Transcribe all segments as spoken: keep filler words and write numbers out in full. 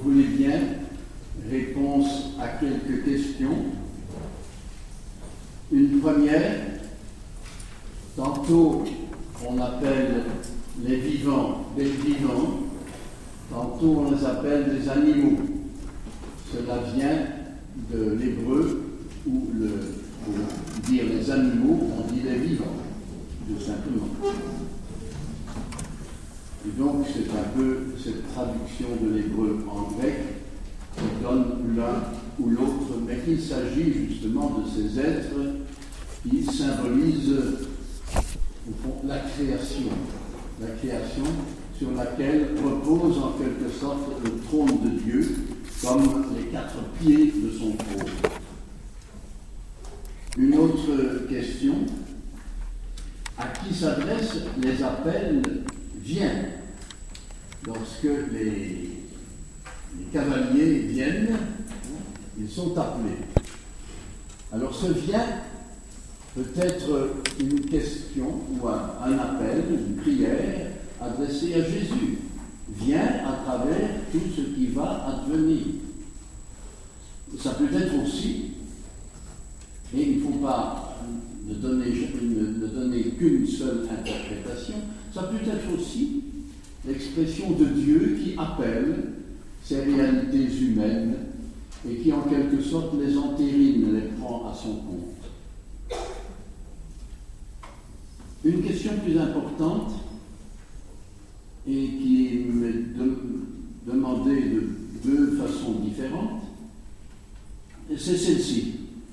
voulez bien, réponse à quelques questions. Une première, tantôt on appelle les vivants des vivants, tantôt on les appelle des animaux. Cela vient de l'hébreu où, le, pour dire les animaux, on dit les vivants, tout simplement. Et donc c'est un peu cette traduction de l'hébreu en grec qui donne l'un ou l'autre, mais qu'il s'agit justement de ces êtres qui symbolisent au fond, la création, la création sur laquelle repose en quelque sorte le trône de Dieu, comme les quatre pieds de son trône. Une autre question, à qui s'adressent les appels « viens » lorsque les, les cavaliers viennent, ils sont appelés. Alors ce « viens » peut être une question ou un, un appel, une prière adressée à Jésus. Viens à travers tout ce qui va advenir. Ça peut être aussi, et il ne faut pas ne donner, ne, ne donner qu'une seule interprétation, ça peut être aussi l'expression de Dieu qui appelle ces réalités humaines et qui en quelque sorte les entérine, les prend à son compte. Une question plus importante et qui m'est de, demandée de deux façons différentes, c'est celle-ci.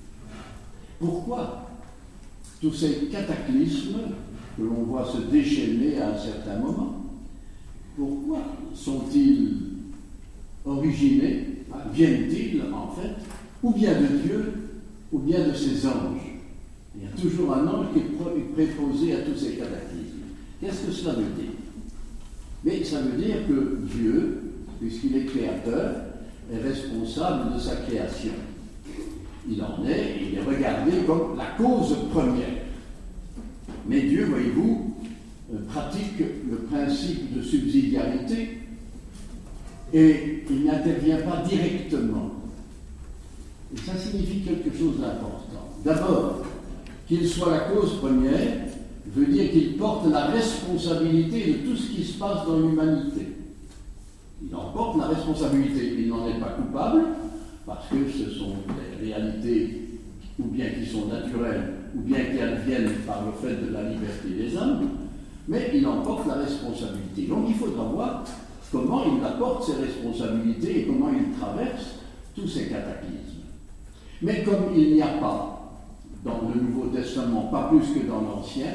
Pourquoi tous ces cataclysmes que l'on voit se déchaîner à un certain moment, pourquoi sont-ils originés, viennent-ils en fait, ou bien de Dieu, ou bien de ses anges? Il y a toujours un ange qui est préposé à tous ces cataclysmes. Qu'est-ce que cela veut dire? Mais ça veut dire que Dieu, puisqu'il est créateur, est responsable de sa création. Il en est, et il est regardé comme la cause première. Mais Dieu, voyez-vous, pratique le principe de subsidiarité et il n'intervient pas directement. Et ça signifie quelque chose d'important. D'abord, qu'il soit la cause première veut dire qu'il porte la responsabilité de tout ce qui se passe dans l'humanité. Il en porte la responsabilité. Il n'en est pas coupable, parce que ce sont des réalités ou bien qui sont naturelles, ou bien qui adviennent par le fait de la liberté des hommes, mais il en porte la responsabilité. Donc il faudra voir comment il apporte ses responsabilités et comment il traverse tous ces cataclysmes. Mais comme il n'y a pas, dans le Nouveau Testament, pas plus que dans l'Ancien,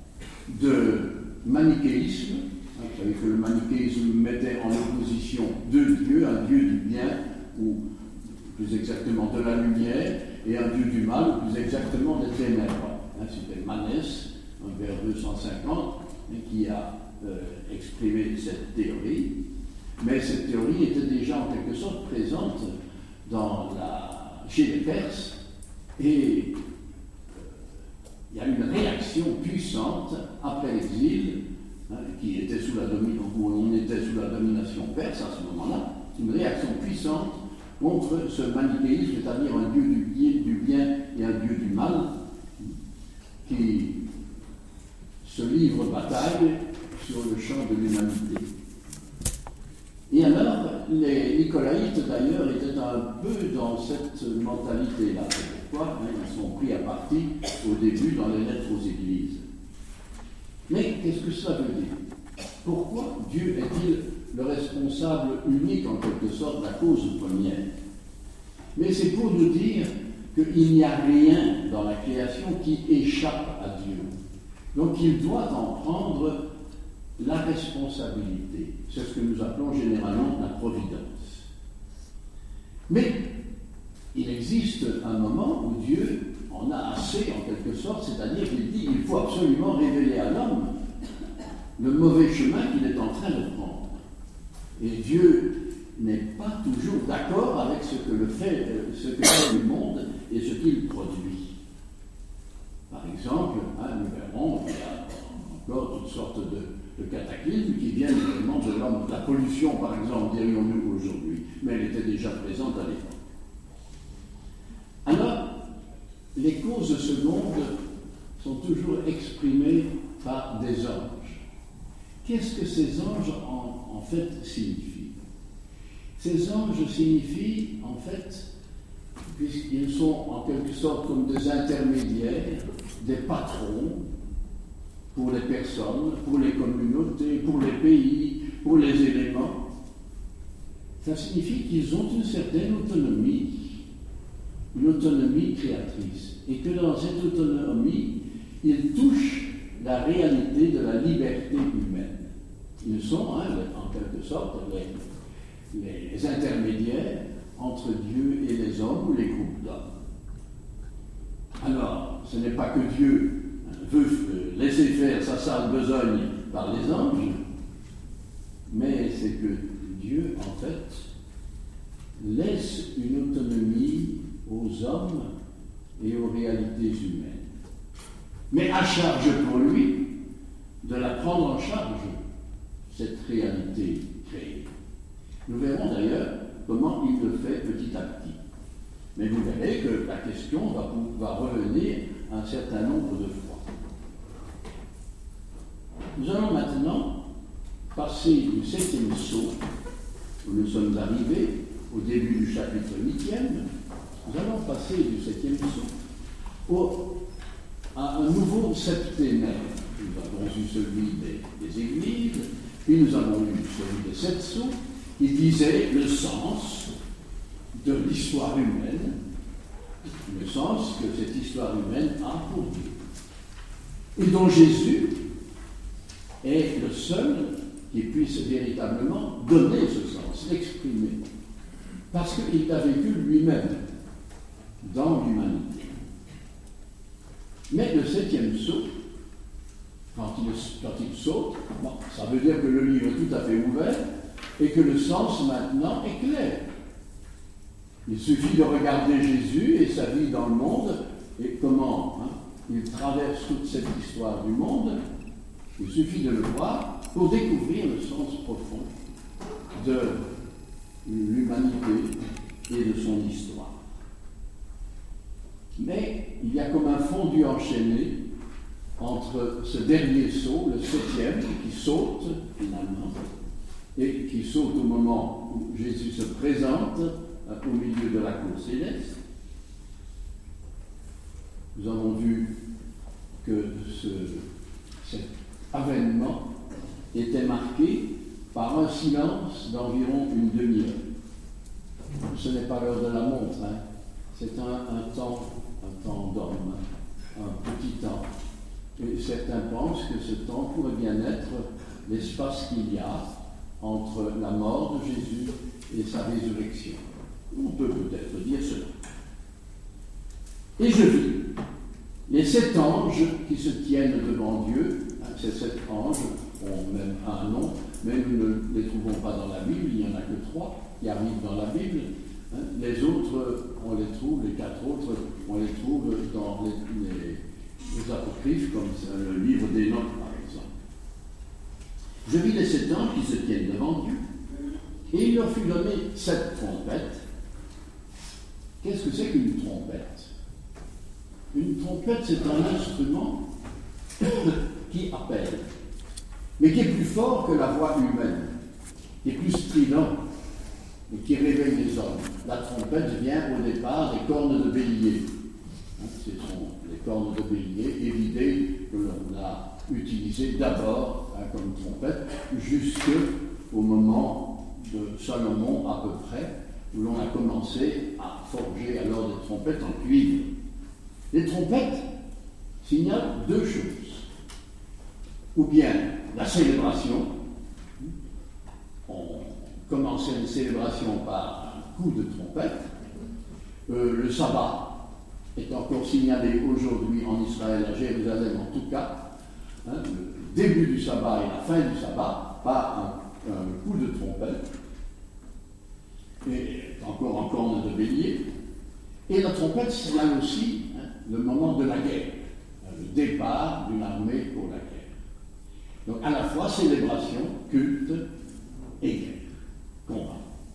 de manichéisme, hein, vous savez que le manichéisme mettait en opposition deux dieux, un dieu du bien, ou plus exactement de la lumière, et un dieu du mal, ou plus exactement des ténèbres. Hein, c'était Manès, vers deux cent cinquante, qui a euh, exprimé cette théorie. Mais cette théorie était déjà en quelque sorte présente dans la, chez les Perses, et il y a une réaction puissante après l'exil, hein, qui était sous la domination, où on était sous la domination perse à ce moment-là, une réaction puissante contre ce manichéisme, c'est-à-dire un dieu du bien, du bien et un dieu du mal, qui se livre bataille sur le champ de l'humanité. Et alors, les Nicolaïtes, d'ailleurs, étaient un peu dans cette mentalité-là. C'est pourquoi hein, ils sont pris à partie au début dans les lettres aux églises. Mais qu'est-ce que ça veut dire? Pourquoi Dieu est-il le responsable unique, en quelque sorte, la cause première? Mais c'est pour nous dire qu'il n'y a rien dans la création qui échappe à Dieu. Donc il doit en prendre la responsabilité. C'est ce que nous appelons généralement la providence. Mais il existe un moment où Dieu en a assez, en quelque sorte, c'est-à-dire qu'il dit qu'il faut absolument révéler à l'homme le mauvais chemin qu'il est en train de prendre. Et Dieu n'est pas toujours d'accord avec ce que, le fait, ce que fait le monde et ce qu'il produit. Par exemple, hein, nous verrons qu'il y a encore toutes sortes de de cataclysmes qui viennent vraiment de l'homme. La pollution, par exemple, dirions-nous aujourd'hui, mais elle était déjà présente à l'époque. Alors, les causes secondes sont toujours exprimées par des anges. Qu'est-ce que ces anges en, en fait signifient? Ces anges signifient, en fait, puisqu'ils sont en quelque sorte comme des intermédiaires, des patrons pour les personnes, pour les communautés, pour les pays, pour les éléments. Ça signifie qu'ils ont une certaine autonomie, une autonomie créatrice, et que dans cette autonomie, ils touchent la réalité de la liberté humaine. Ils sont, hein, en quelque sorte, les, les intermédiaires entre Dieu et les hommes ou les groupes d'hommes. Alors, ce n'est pas que Dieu veut laisser faire sa sale besogne par les anges, mais c'est que Dieu, en fait, laisse une autonomie aux hommes et aux réalités humaines. Mais à charge pour lui de la prendre en charge, cette réalité créée. Nous verrons d'ailleurs comment il le fait petit à petit. Mais vous verrez que la question va, va revenir un certain nombre de fois. Nous allons maintenant passer du septième sceau, où nous sommes arrivés au début du chapitre huitième. Nous allons passer du septième sceau au, à un nouveau septénaire. Nous avons eu celui des, des églises, puis nous avons eu celui des sept sceaux, qui disait le sens de l'histoire humaine, le sens que cette histoire humaine a pour Dieu. Et dont Jésus est le seul qui puisse véritablement donner ce sens, l'exprimer. Parce qu'il l'a vécu lui-même dans l'humanité. Mais le septième sceau, quand il, quand il saute, bon, ça veut dire que le livre est tout à fait ouvert et que le sens maintenant est clair. Il suffit de regarder Jésus et sa vie dans le monde et comment hein, il traverse toute cette histoire du monde. Il suffit de le voir pour découvrir le sens profond de l'humanité et de son histoire. Mais il y a comme un fondu enchaîné entre ce dernier saut, le septième, qui saute finalement, et qui saute au moment où Jésus se présente au milieu de la cour céleste. Nous avons vu que ce, cet avènement était marqué par un silence d'environ une demi-heure. Ce n'est pas l'heure de la montre, hein. C'est un, un temps, un temps d'homme, un petit temps. Et certains pensent que ce temps pourrait bien être l'espace qu'il y a entre la mort de Jésus et sa résurrection. On peut peut-être dire cela. Et je vis les sept anges qui se tiennent devant Dieu. Ces sept anges ont même un nom, mais nous ne les trouvons pas dans la Bible. Il n'y en a que trois qui arrivent dans la Bible. Les autres, on les trouve, les quatre autres, on les trouve dans les, les, les apocryphes, comme le livre d'Enoch, par exemple. Je vis les sept anges qui se tiennent devant Dieu, et il leur fut donné sept trompettes. Qu'est-ce que c'est qu'une trompette? Une trompette, c'est un instrument qui appelle, mais qui est plus fort que la voix humaine, qui est plus strident, et qui réveille les hommes. La trompette vient au départ des cornes de bélier. Hein, ce sont les cornes de bélier évidées que l'on a utilisées d'abord hein, comme trompette, jusqu'au moment de Salomon à peu près, où l'on a commencé à forger alors des trompettes en cuivre. Les trompettes signalent deux choses. Ou bien la célébration, on commençait une célébration par un coup de trompette. Euh, le sabbat est encore signalé aujourd'hui en Israël, à Jérusalem en tout cas. Hein, le début du sabbat et la fin du sabbat par un, un coup de trompette. Et encore en corne de bélier. Et la trompette signale aussi hein, le moment de la guerre, le départ d'une armée pour la guerre. Donc à la fois célébration, culte et guerre, combat.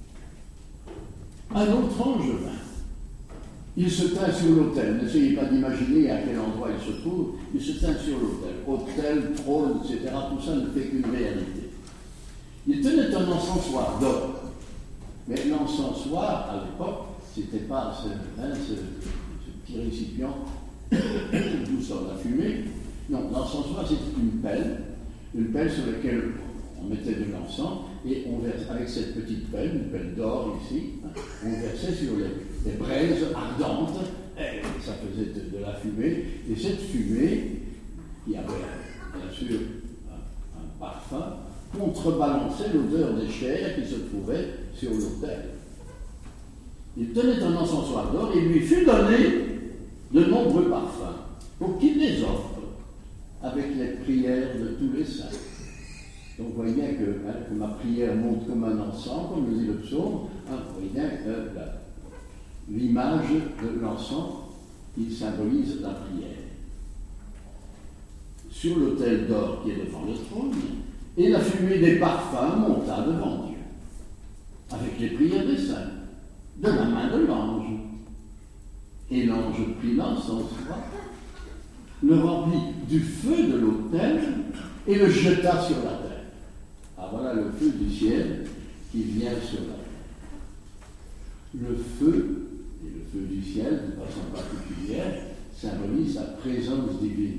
Un autre ange vint. Il se tint sur l'autel. N'essayez pas d'imaginer à quel endroit il se trouve. Il se tint sur l'autel. Autel, trône, et cetera. Tout ça ne fait qu'une réalité. Il tenait un encensoir d'or. Mais l'encensoir, à l'époque, c'était pas ce, hein, ce, ce petit récipient d'où sort la fumée. Non, l'encensoir, c'était une pelle. Une pelle sur laquelle on mettait de l'encens. Et on versait, avec cette petite pelle, une pelle d'or ici, hein, on versait sur les, les braises ardentes, et ça faisait de, de la fumée, et cette fumée, qui avait bien sûr un, un parfum, contrebalançait l'odeur des chairs qui se trouvaient sur l'autel. Il tenait un encensoir d'or et lui fut donné de nombreux parfums pour qu'il les offre avec les prières de tous les saints. Donc vous voyez bien que, hein, que ma prière monte comme un encens, comme le dit le psaume. Hein, vous voyez bien que euh, l'image de l'encens, il symbolise la prière. Sur l'autel d'or qui est devant le trône, et la fumée des parfums monta devant Dieu, avec les prières des saints, de la main de l'ange. Et l'ange prit l'encensoir, le remplit du feu de l'autel et le jeta sur la terre. Ah, voilà le feu du ciel qui vient sur la terre. Le feu, et le feu du ciel, de façon particulière, symbolise sa présence divine.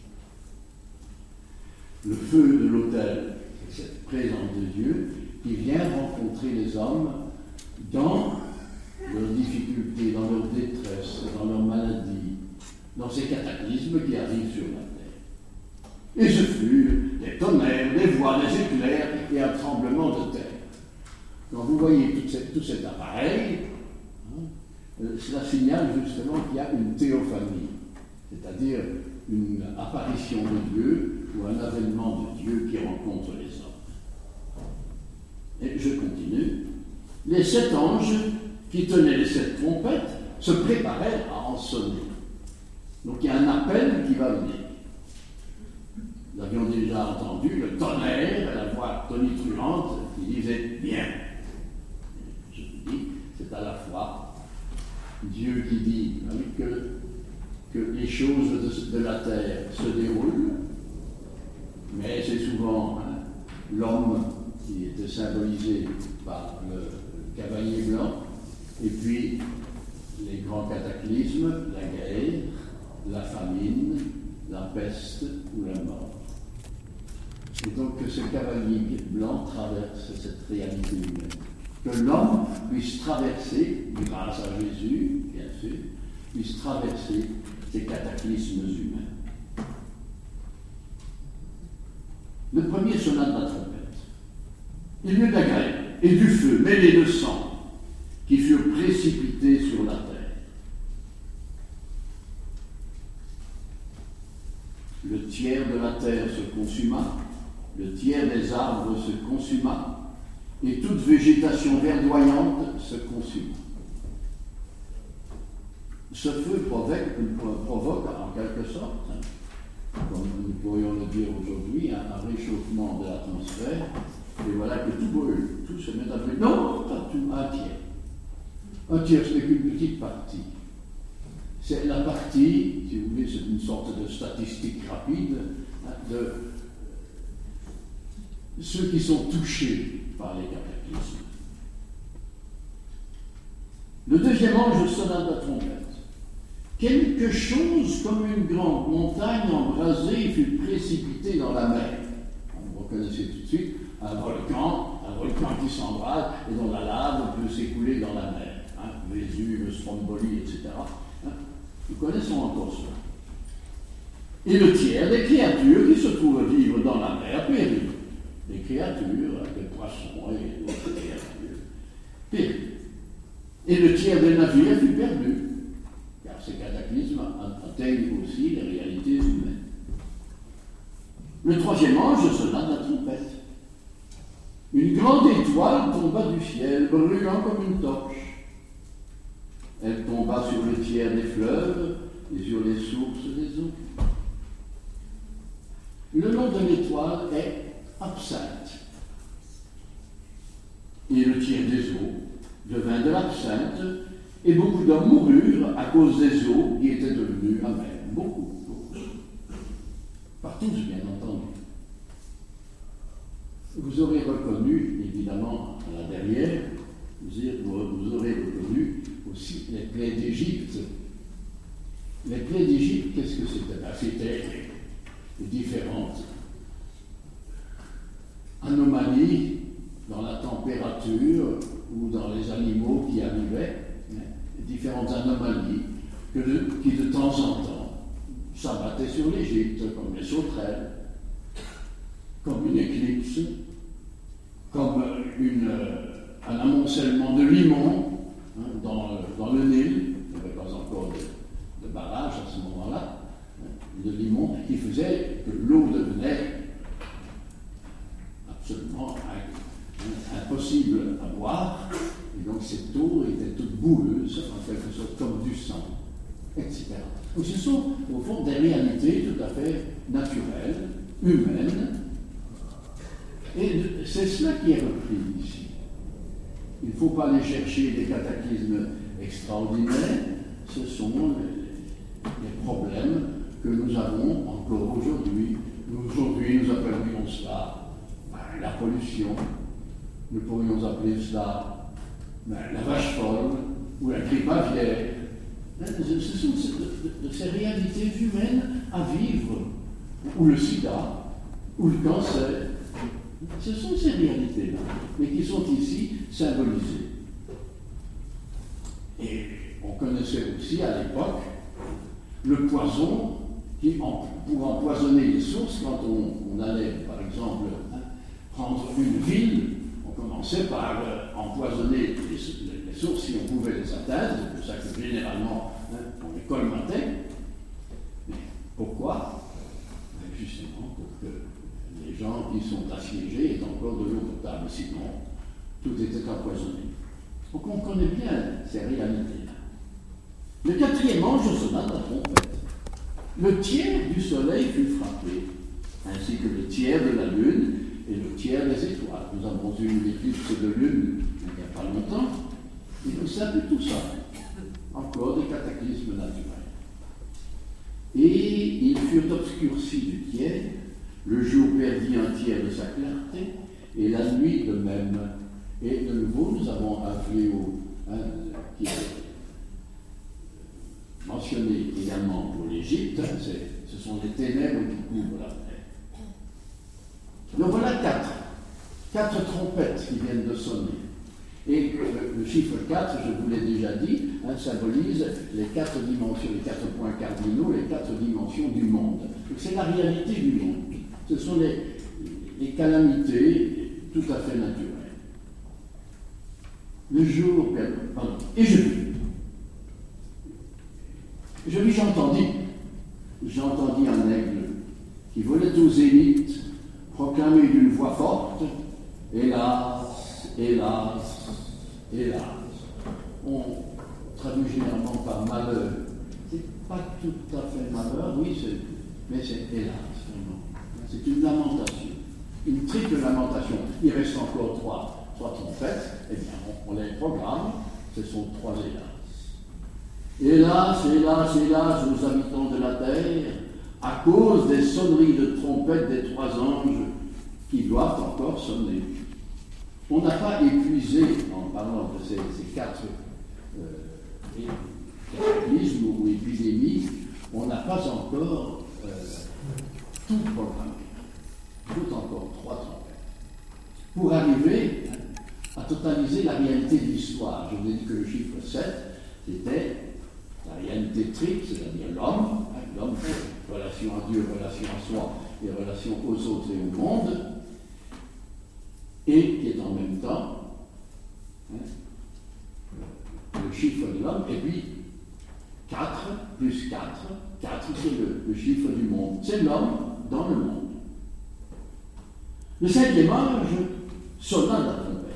Le feu de l'autel, c'est cette présence de Dieu qui vient rencontrer les hommes dans leurs difficultés, dans leur détresse, dans leurs maladies, dans ces cataclysmes qui arrivent sur la terre. Et ce fut des tonnerres, des voix, des éclairs et un tremblement de terre. Quand vous voyez tout, cette, tout cet appareil, hein, euh, cela signale justement qu'il y a une théophanie, c'est-à-dire une apparition de Dieu ou un avènement de Dieu qui rencontre les hommes. Et je continue. Les sept anges qui tenaient les sept trompettes se préparaient à en sonner. Donc il y a un appel qui va venir. Nous avions déjà entendu le tonnerre, la voix tonitruante qui disait « Bien ». Je vous dis, c'est à la fois Dieu qui dit que, que les choses de, de la terre se déroulent, mais c'est souvent hein, l'homme qui était symbolisé par le, le cavalier blanc, et puis les grands cataclysmes, la guerre, la famine, la peste ou la mort. Et donc que ce cavalier blanc traverse cette réalité humaine. Que l'homme puisse traverser, grâce à Jésus, bien sûr, puisse traverser ces cataclysmes humains. Le premier sonna de la trompette. Il y eut de la grêle et du feu mêlés de sang qui furent précipités sur la terre. Le tiers de la terre se consuma, le tiers des arbres se consuma, et toute végétation verdoyante se consuma. Ce feu provoque, provoque en quelque sorte, comme nous pourrions le dire aujourd'hui, un, un réchauffement de l'atmosphère, et voilà que tout brûle, tout se met à brûler. Non, pas tout, un tiers. Un tiers, ce n'est qu'une petite partie. C'est la partie, si vous voulez, c'est une sorte de statistique rapide hein, de ceux qui sont touchés par les cataclysmes. Le deuxième ange sonna de la trompette. Quelque chose comme une grande montagne embrasée fut précipitée dans la mer. Vous reconnaissez tout de suite un volcan, un volcan qui s'embrase et dont la lave peut s'écouler dans la mer. Hein, Vésuve, Stromboli, et cetera. Hein, nous connaissons encore cela. Et le tiers des créatures qui se trouvent vivre dans la mer périt. Des créatures, des poissons et d'autres créatures périt. Et le tiers des navires fut perdu. Car ces cataclysmes atteignent aussi les réalités humaines. Le troisième ange sonna de la trompette. Une grande étoile tomba du ciel, brûlant comme une torche. Elle tomba sur le tiers des fleuves et sur les sources des eaux. Le nom de l'étoile est absinthe. Et le tiers des eaux devint de l'absinthe, et beaucoup d'hommes moururent à cause des eaux qui étaient devenues amères. Beaucoup, beaucoup. Par tous, bien entendu. Vous aurez reconnu, évidemment, là derrière, vous aurez reconnu aussi les plaies d'Égypte. Les plaies d'Égypte, qu'est-ce que c'était? Ben, c'était différentes anomalies dans la température ou dans les animaux qui arrivaient, hein, différentes anomalies que de, qui de temps en temps s'abattaient sur l'Égypte, comme les sauterelles, comme une éclipse, comme une, un amoncellement de limons hein, dans, dans le Nil. Il n'y avait pas encore de, de barrage à ce moment-là, hein, de limons, qui faisait que l'eau devenait absolument impossible à boire, et donc cette eau était toute boueuse, en quelque sorte comme du sang, et cetera. Donc ce sont au fond des réalités tout à fait naturelles, humaines, et c'est cela qui est repris ici. Il ne faut pas aller chercher des cataclysmes extraordinaires, ce sont les, les problèmes que nous avons encore aujourd'hui. Aujourd'hui, nous appellerions cela ben, la pollution. Nous pourrions appeler cela ben, la vache folle ou la grippe aviaire. Ce sont de, de, de ces réalités humaines à vivre, ou le sida, ou le cancer. Ce sont ces réalités-là, mais qui sont ici symbolisées. Et on connaissait aussi à l'époque le poison qui, en, pour empoisonner les sources, quand on, on allait, par exemple, hein, prendre une ville, on commençait par euh, empoisonner les, les, les sources si on pouvait les atteindre. C'est pour ça que généralement hein, on les colmatait. Mais pourquoi? Justement pour que les gens qui sont assiégés aient encore de l'eau potable, sinon tout était empoisonné. Donc on connaît bien ces réalités-là. Le quatrième ange sonna de la trompette. Le tiers du soleil fut frappé, ainsi que le tiers de la lune et le tiers des étoiles. Nous avons eu une éclipse de lune il n'y a pas longtemps, et vous savez tout ça. Encore des cataclysmes naturels. Et ils furent obscurcis du tiers, le jour perdit un tiers de sa clarté, et la nuit de même. Et de nouveau, nous avons un fléau hein, qui est mentionné également pour l'Égypte, hein, ce sont les ténèbres qui couvrent la terre. Donc voilà quatre, quatre trompettes qui viennent de sonner. Et le, le chiffre quatre, je vous l'ai déjà dit, hein, symbolise les quatre dimensions, les quatre points cardinaux, les quatre dimensions du monde. C'est la réalité du monde. Ce sont les, les calamités tout à fait naturelles. Le jour, pardon, et je vis. Je vis, j'entendis. J'entendis un aigle qui volait au zénith, proclamer d'une voix forte, hélas, hélas, hélas. On traduit généralement par malheur. C'est pas tout à fait malheur, oui, c'est, mais c'est hélas, vraiment. C'est une lamentation, une triple lamentation. Il reste encore trois, trois trompettes, eh bien, on, on les programme, ce sont trois hélas. Hélas, hélas, hélas, nous habitants de la terre, à cause des sonneries de trompettes des trois anges qui doivent encore sonner. On n'a pas épuisé, en parlant de ces, ces quatre euh, cataclysmes ou épidémies, on n'a pas encore euh, tout programmé. Tout encore trois trompettes. Pour arriver à totaliser la réalité de l'histoire, je vous ai dit que le chiffre sept, c'était la réalité triple, c'est-à-dire l'homme, hein, l'homme, relation à Dieu, relation à soi et relation aux autres et au monde, et qui est en même temps hein, le chiffre de l'homme, et puis quatre plus quatre, quatre c'est le, le chiffre du monde, c'est l'homme dans le monde. Le cinquième ange sonna la trompette.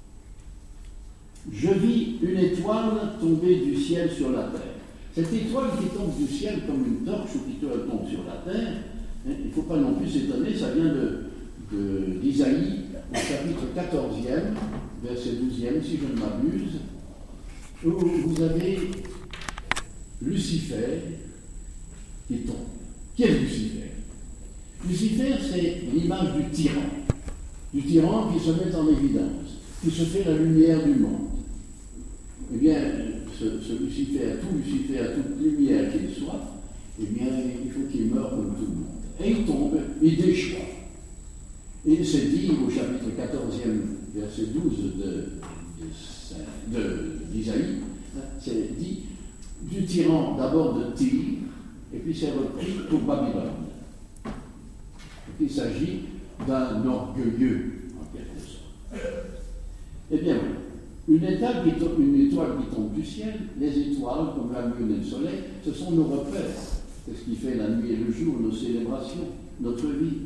Je vis une étoile tomber du ciel sur la terre. Cette étoile qui tombe du ciel comme une torche ou qui tombe sur la terre, Il ne faut pas non plus s'étonner, ça vient de, de, d'Isaïe, au chapitre quatorzième, verset douzième, si je ne m'abuse, où vous avez Lucifer qui tombe. Qui est Lucifer? Lucifer, c'est l'image du tyran, du tyran qui se met en évidence, qui se fait la lumière du monde. Eh bien, ce, ce Lucifer, tout Lucifer, toute lumière qu'il soit, eh bien, il faut qu'il meure comme tout le monde. Et il tombe, il déchoit. Et c'est dit au chapitre quatorzième, verset douze de, de, de, d'Isaïe, c'est dit du tyran d'abord de Tyr, et puis c'est repris pour Babylone. Il s'agit d'un orgueilleux, en quelque sorte. Eh bien, une étoile, qui tombe, une étoile qui tombe du ciel, les étoiles, comme la lune et le soleil, ce sont nos repères. C'est ce qui fait la nuit et le jour, nos célébrations, notre vie.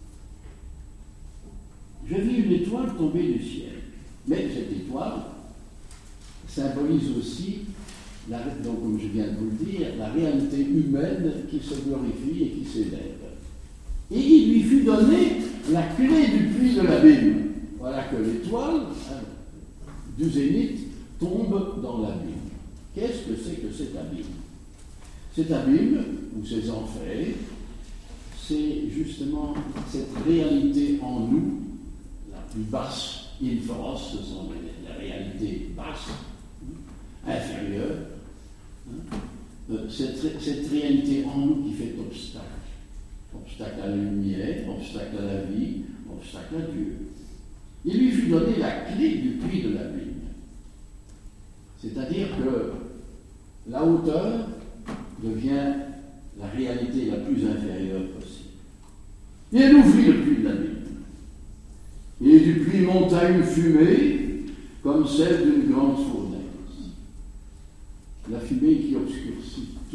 Je vis une étoile tomber du ciel. Mais cette étoile symbolise aussi, la, donc, comme je viens de vous le dire, la réalité humaine qui se glorifie et qui s'élève. Et il lui fut donné la clé du puits de l'abîme. Voilà que l'étoile hein, du zénith tombe dans l'abîme. Qu'est-ce que c'est que cet abîme? Cet abîme, ou ces enfers, c'est justement cette réalité en nous, la plus basse, inférence, ce sont les, les réalités basses, inférieures, hein, euh, cette, cette réalité en nous qui fait obstacle. Obstacle à la lumière, obstacle à la vie, obstacle à Dieu. Il lui fut donné la clé du puits de l'abîme. C'est-à-dire que la hauteur devient la réalité la plus inférieure possible. Et elle ouvrit le puits de l'abîme. Et du puits monta une fumée comme celle d'une grande fournaise. La fumée qui obscurcit tout.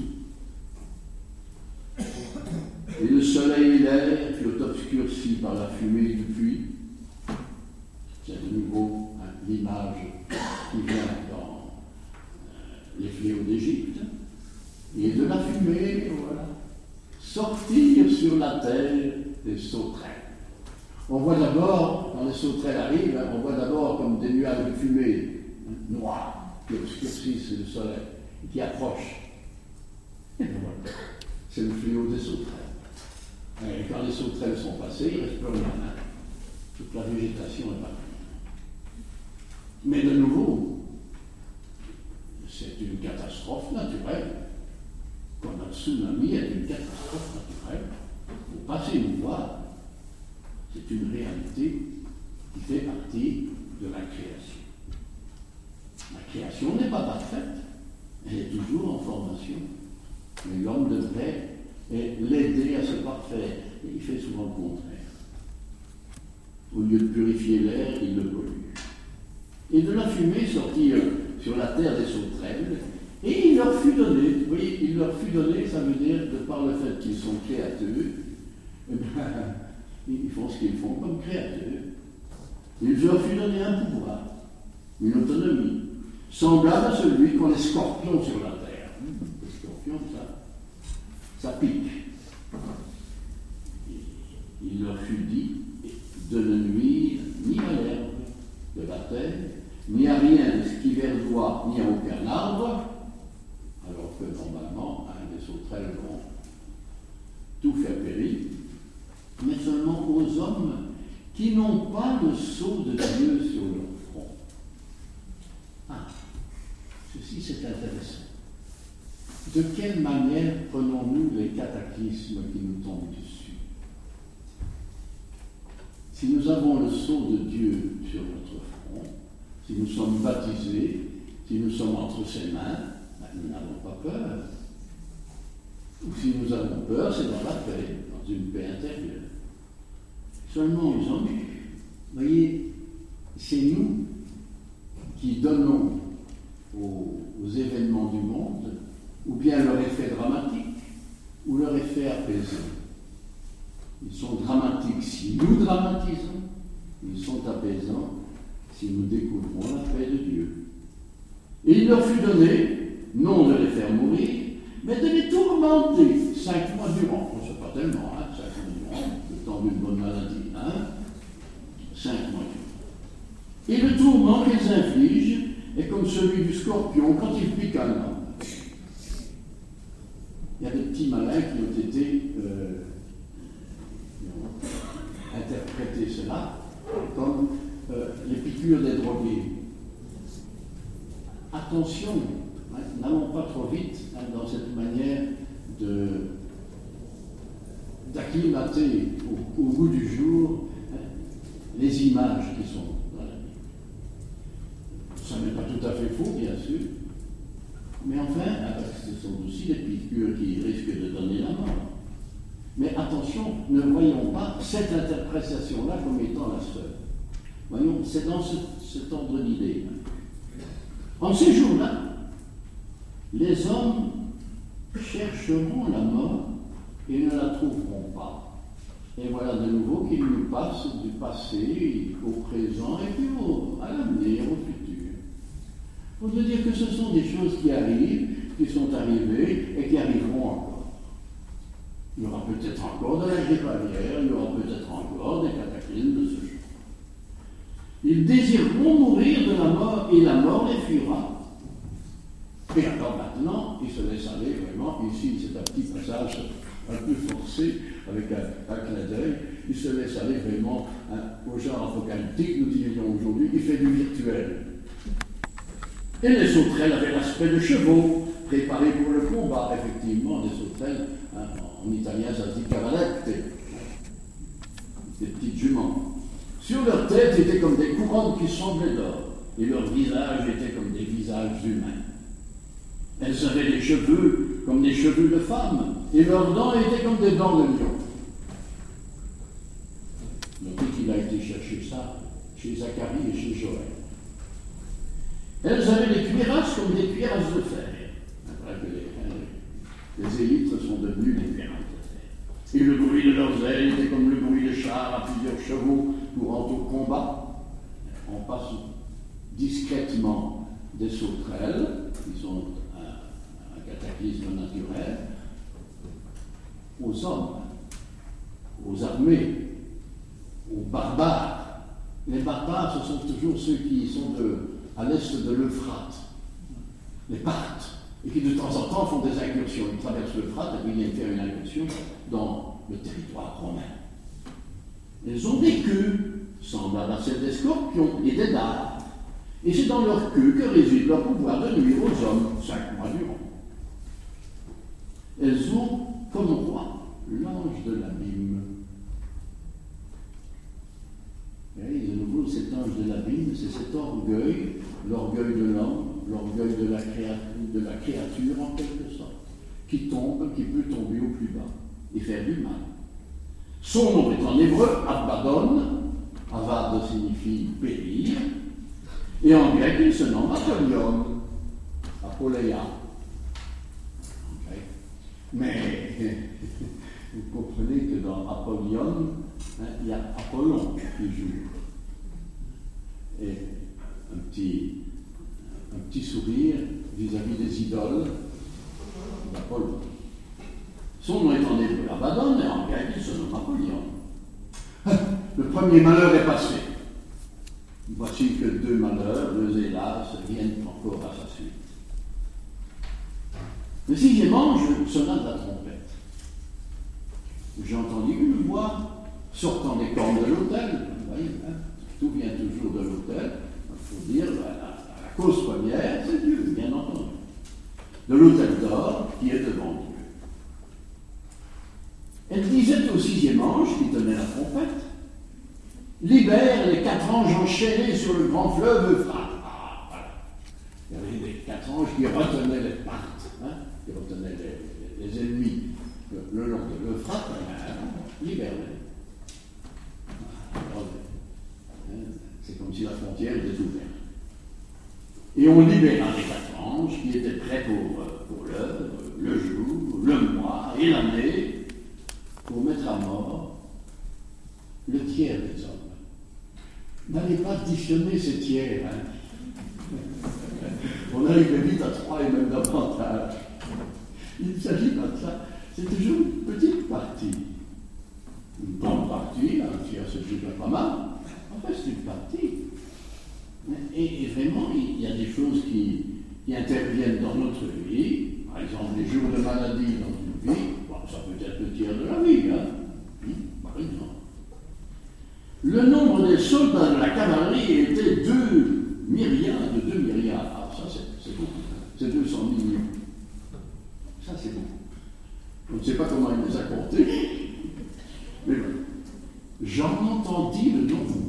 Et le soleil et l'air furent obscurcis par la fumée du puits. C'est de nouveau hein, l'image qui vient dans euh, les fléaux d'Égypte. Et de la fumée, voilà, sortir sur la terre des sauterelles. On voit d'abord, quand les sauterelles arrivent, on voit d'abord comme des nuages de fumée hein, noirs qui obscurcissent le soleil et qui approchent. Et bien voilà, c'est le fléau des sauterelles. Et quand les sauterelles sont passées, il ne reste plus rien. Hein. Toute la végétation est partie. Mais de nouveau, c'est une catastrophe naturelle. Comme un tsunami est une catastrophe naturelle. Pour passer nous voir, c'est une réalité qui fait partie de la création. La création n'est pas parfaite, elle est toujours en formation. Mais l'homme devrait l'aider à se parfaire. Et il fait souvent le contraire. Au lieu de purifier l'air, il le pollue. Et de la fumée sortit sur la terre des sauterelles, et il leur fut donné. Vous voyez, il leur fut donné, ça veut dire, de par le fait qu'ils sont créateurs, eh bien, ils font ce qu'ils font comme créateurs. Il leur fut donné un pouvoir, une autonomie, semblable à celui qu'ont les scorpions sur la terre. Les scorpions, ça, ça pique. Il leur fut dit de ne nuire ni à l'herbe de la terre, ni à rien de ce qui verdoie, ni à aucun arbre, alors que normalement, hein, les sauterelles vont tout faire périr, mais seulement aux hommes qui n'ont pas le sceau de Dieu sur leur front. Ah, ceci c'est intéressant. De quelle manière prenons-nous les cataclysmes qui nous tombent dessus? Si nous avons le sceau de Dieu sur notre front, si nous sommes baptisés, si nous sommes entre ses mains, ben nous n'avons pas peur. Ou si nous avons peur, c'est dans la paix, dans une paix intérieure. Seulement aux hommes, vous voyez, c'est nous qui donnons aux, aux événements du monde ou bien leur effet dramatique ou leur effet apaisant. Ils sont dramatiques si nous dramatisons, ils sont apaisants si nous découvrons la paix de Dieu. Et il leur fut donné, non de les faire mourir, mais de les tourmenter cinq mois durant. On ne sait pas tellement, hein, cinq une bonne maladie, hein, cinq mois. Et le tourment qu'ils infligent est comme celui du scorpion quand il pique un homme. Il y a des petits malins qui ont été euh, qui ont interprété cela comme euh, les piqûres des drogués. Attention, hein, n'allons pas trop vite hein, dans cette manière de, d'acclimater au, au goût du jour hein, les images qui sont dans la Bible. Ça n'est pas tout à fait faux, bien sûr, mais enfin, ce sont aussi des piqûres qui risquent de donner la mort. Mais attention, ne voyons pas cette interprétation-là comme étant la seule. Voyons, c'est dans ce, cet ordre d'idée. En ces jours-là, les hommes chercheront la mort et ne la trouveront pas. Et voilà de nouveau qu'ils nous passent du passé au présent et puis au, à l'avenir, au futur. Pour te dire que ce sont des choses qui arrivent, qui sont arrivées et qui arriveront encore. Il y aura peut-être encore de la grippe aviaire, il y aura peut-être encore des cataclysmes de ce genre. Ils désireront mourir de la mort et la mort les fuira. Et alors maintenant, ils se laissent aller vraiment, ici c'est un petit passage un peu forcé, avec un, un clin d'œil, ils se laissent aller vraiment hein, au genre apocalyptique, nous dirions aujourd'hui, il fait du virtuel. Et les sauterelles avaient l'aspect de chevaux, préparés pour le combat, effectivement, des sauterelles, hein, en italien ça se dit cavalette, des petites juments. Sur leur tête étaient comme des couronnes qui semblaient d'or, et leurs visages étaient comme des visages humains. Elles avaient des cheveux comme des cheveux de femmes, et leurs dents étaient comme des dents de lion. Notez qu'il a été chercher ça chez Zacharie et chez Joël. Elles avaient des cuirasses comme des cuirasses de fer. Après que les, les élytres sont devenus des cuirasses de fer. Et le bruit de leurs ailes était comme le bruit de chars à plusieurs chevaux courant au combat. On passe discrètement des sauterelles, qui sont un, un cataclysme naturel, aux hommes, aux armées, aux barbares. Les barbares, ce sont toujours ceux qui sont de, à l'est de l'Euphrate, les Parthes, et qui de temps en temps font des incursions. Ils traversent l'Euphrate et puis ils viennent faire une incursion dans le territoire romain. Elles ont des queues, semblables à celles des scorpions et des dards. Et c'est dans leur queue que réside leur pouvoir de nuire aux hommes, cinq mois durant. Elles ont comme roi l'ange de l'abîme. Et de nouveau, cet ange de l'abîme, c'est cet orgueil, l'orgueil de l'homme, l'orgueil de la créature, de la créature en quelque sorte, qui tombe, qui peut tomber au plus bas et faire du mal. Son nom est en hébreu Abaddon, Avad signifie périr, et en grec il se nomme Apollyon, Apolléa. Okay. Mais vous comprenez que dans Apollyon, hein, il y a Apollon qui joue. Et un petit, un petit sourire vis-à-vis des idoles d'Apollon. Son nom est en hébreu Abaddon, et en grec il se nomme Apollyon. Le premier malheur est passé. Voici que deux malheurs, deux hélas, viennent encore à sa suite. Le sixième ange sonna de la trompette. J'ai entendu une voix sortant des cornes de l'autel. Vous voyez, hein, tout vient toujours de l'autel. Il faut dire, la, la, la cause première, c'est Dieu, bien entendu. De l'autel d'or qui est devant Dieu. Elle disait au sixième ange qui tenait la trompette, libère les quatre anges enchaînés sur le grand fleuve Euphrate. Ah, voilà. Il y avait des quatre anges qui retenaient les Parthes, hein, qui retenaient les, les, les ennemis le, le long de l'Euphrate. Libère-les. C'est comme si la frontière était ouverte. Et on libéra les quatre anges qui étaient prêts pour, pour l'heure, le jour, le mois et l'année, pour mettre à mort le tiers des hommes. N'allez pas additionner ces tiers. Hein. On arrive vite à trois et même davantage. Il ne s'agit pas de ça. C'est toujours une petite partie. une bonne partie, un tiers c'est déjà pas mal, enfin c'est une partie. Et, et vraiment, il y a des choses qui, qui interviennent dans notre vie, par exemple les jours de maladie dans une vie, bon, ça peut être le tiers de la vie, hein, par exemple. Le nombre des soldats de la cavalerie était deux myriades, de deux myriades. Ah, ça c'est beaucoup, c'est deux cents millions. Ça c'est beaucoup. On ne sait pas comment il les a comptés, mais bon. J'en entendis le nombre.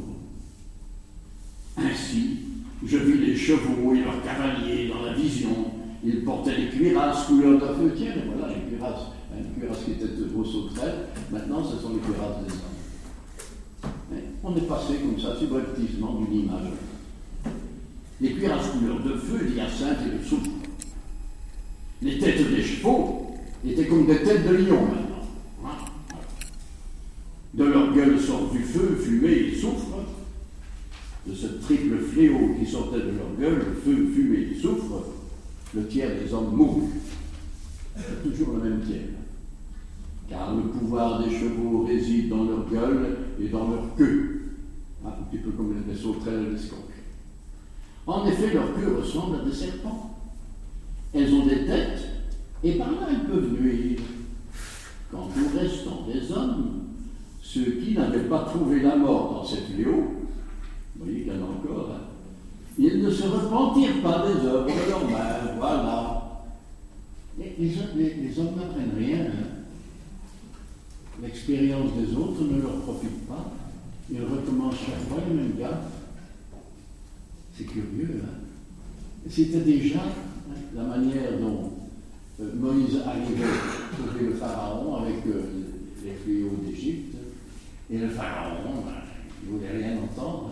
Ainsi, je vis les chevaux et leurs cavaliers dans la vision. Ils portaient les cuirasses couleur de feu. Tiens, et voilà les cuirasses. Les cuirasses qui étaient de vos sauterelles, maintenant ce sont les cuirasses des hommes. Mais on est passé comme ça, subrepticement, d'une image. Les cuirasses couleur de feu, d'hyacinthe et de soufre. Les têtes des chevaux étaient comme des têtes de lion maintenant. De leur gueule sort du feu, fumée et soufre. De ce triple fléau qui sortait de leur gueule, le feu, fumée et soufre, le tiers des hommes mourut. C'est toujours le même tiers. Car le pouvoir des chevaux réside dans leur gueule et dans leur queue. Un petit peu comme les sauterelles et les scoques. En effet, leur queue ressemble à des serpents. Elles ont des têtes, et par là elles peuvent nuire. Quant au restant des hommes, ceux qui n'avaient pas trouvé la mort dans ces fléaux, vous voyez qu'il y en a encore, hein, ils ne se repentirent pas des œuvres de leurs mains, voilà. Et les, les, les hommes n'apprennent rien. Hein. L'expérience des autres ne leur profite pas. Ils recommencent chaque fois les mêmes gars. C'est curieux. Hein. C'était déjà hein, la manière dont euh, Moïse arrivait à trouver le pharaon avec euh, les fléaux d'Égypte. Et le pharaon, ben, il ne voulait rien entendre.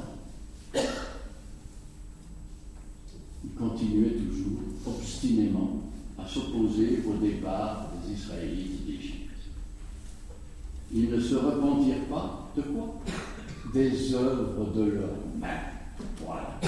Il continuait toujours obstinément à s'opposer au départ des Israélites d'Égypte. Ils ne se repentirent pas de quoi? Des œuvres de leurs mains. Voilà.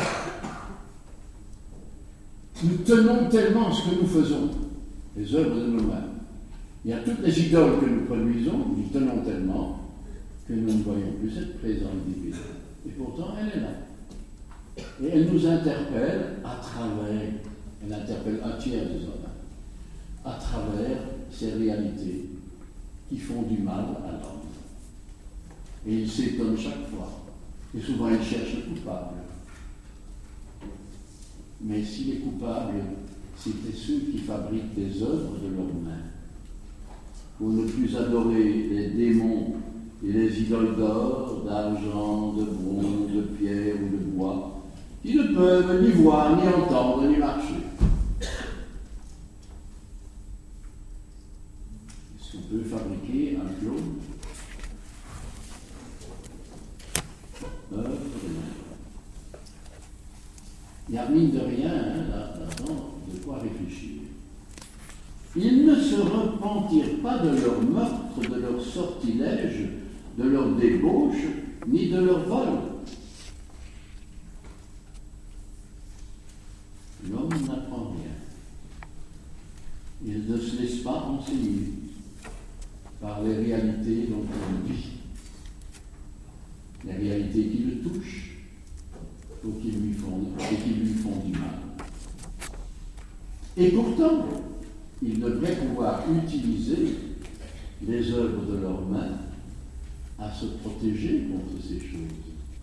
Nous tenons tellement ce que nous faisons, les œuvres de nos mains. Il y a toutes les idoles que nous produisons, nous tenons tellement que nous ne voyons plus cette présence divine. Et pourtant, elle est là. Et elle nous interpelle à travers, elle interpelle un tiers des hommes, à travers ces réalités qui font du mal à l'homme. Et il s'étonne chaque fois. Et souvent, il cherche le coupable. Mais si les coupables, c'était ceux qui fabriquent des œuvres de leurs mains, pour ne plus adorer les démons et les idoles d'or, d'argent, de bronze, de pierre ou de bois, qui ne peuvent ni voir, ni entendre, ni marcher. Est-ce qu'on peut fabriquer un clone? Œuvre de main. Il y a mine de rien, hein, là-dedans, de quoi réfléchir. Ils ne se repentirent pas de leur meurtre, de leur sortilège, de leur débauche, ni de leur vol. L'homme n'apprend rien. Il ne se laisse pas enseigner par les réalités dont il vit. Les réalités qui le touchent ou qui lui font, et qui lui font du mal. Et pourtant, ils devraient pouvoir utiliser les œuvres de leurs mains à se protéger contre ces choses.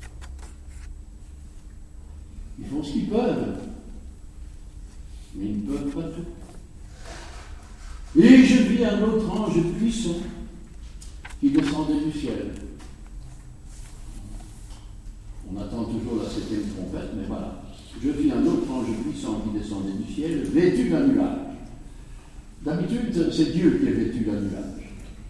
Ils font ce qu'ils peuvent, mais ils ne peuvent pas tout. Et je vis un autre ange puissant qui descendait du ciel. On attend toujours la septième trompette, mais voilà. Je vis un autre ange puissant qui descendait du ciel, vêtu d'un nuage. D'habitude, c'est Dieu qui est vêtu d'un nuage.